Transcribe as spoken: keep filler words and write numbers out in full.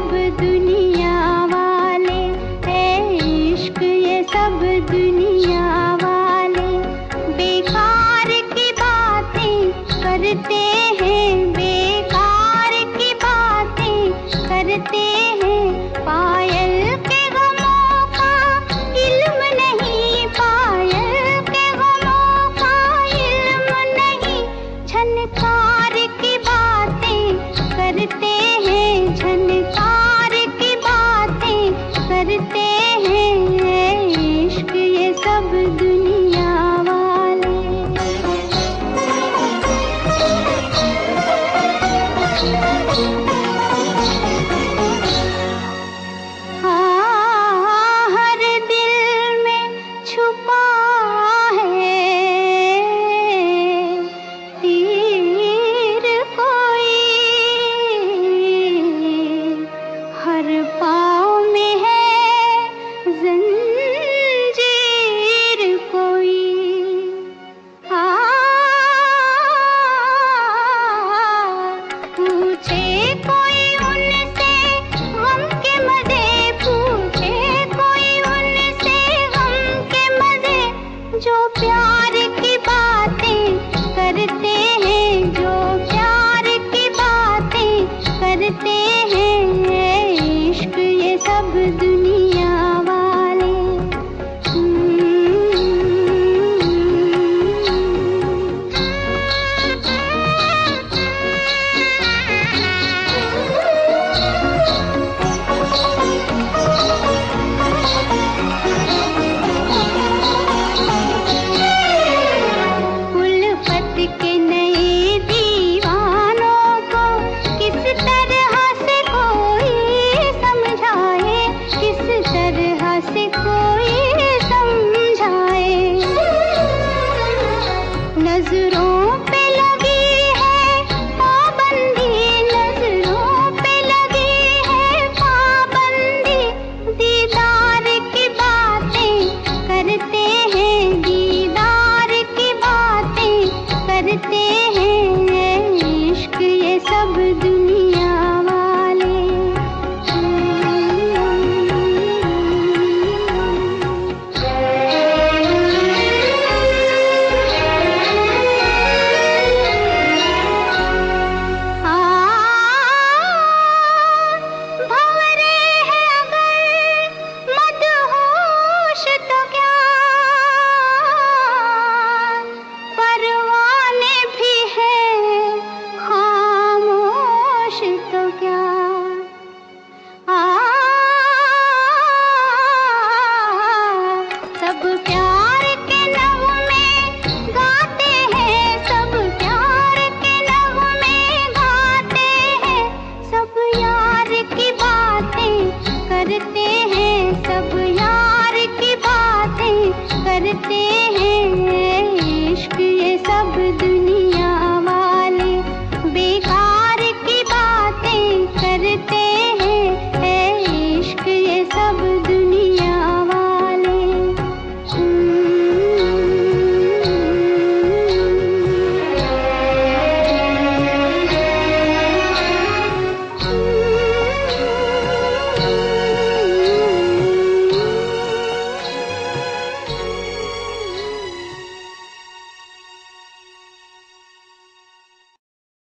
सब दुनिया वाले, है इश्क ये सब दुनिया वाले। बेकार की बातें करते हैं, बेकार की बातें करते हैं। पायल के गमों का इल्म नहीं, पायल के गमों का इल्म नहीं। झनकार की बातें करते हैं, झनकार की बातें करते हैं। इश्क ये सब दुनिया वाले। हाँ, हर दिल में छुपा है तीर कोई, हर पाँव में है जंजीर कोई। हाँ, पूछे कोई उनसे गम के मजे, पूछे कोई उनसे गम के मजे। जो प्यार की बातें करते हैं, जो प्यार की बातें करते हैं। इश्क ये सब दुनिया वाले। उल्फत के नए दीवानों को किस तरह से कोई समझाए, किस तरह से कोई समझाए। नजरों पे लगी है पाबंदी, नजरों पे लगी है पाबंदी। दीदार की बातें करते हैं, दीदार की बातें करते हैं। इश्क ये सब दुनिया वाले। भंवरे हैं अगर मदहोश तो क्या, परवाने भी हैं खामोश तो क्या।